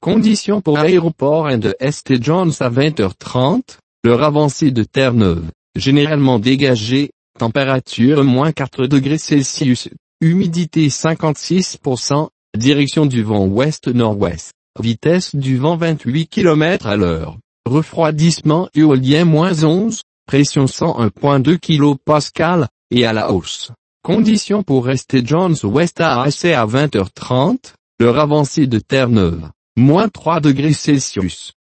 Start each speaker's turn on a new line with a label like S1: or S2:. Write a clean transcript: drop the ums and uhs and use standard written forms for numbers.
S1: Conditions pour aéroport de St. John's à 20h30, l'heure avancée de Terre-Neuve, généralement dégagée, température -4 °C, humidité 56%, direction du vent ouest-nord-ouest, vitesse du vent 28 km à l'heure, refroidissement éolien -11, pression 101,2 kPa, et à la hausse. Conditions pour St. John's West AAC à 20h30, l'heure avancée de Terre-Neuve, -3 °C.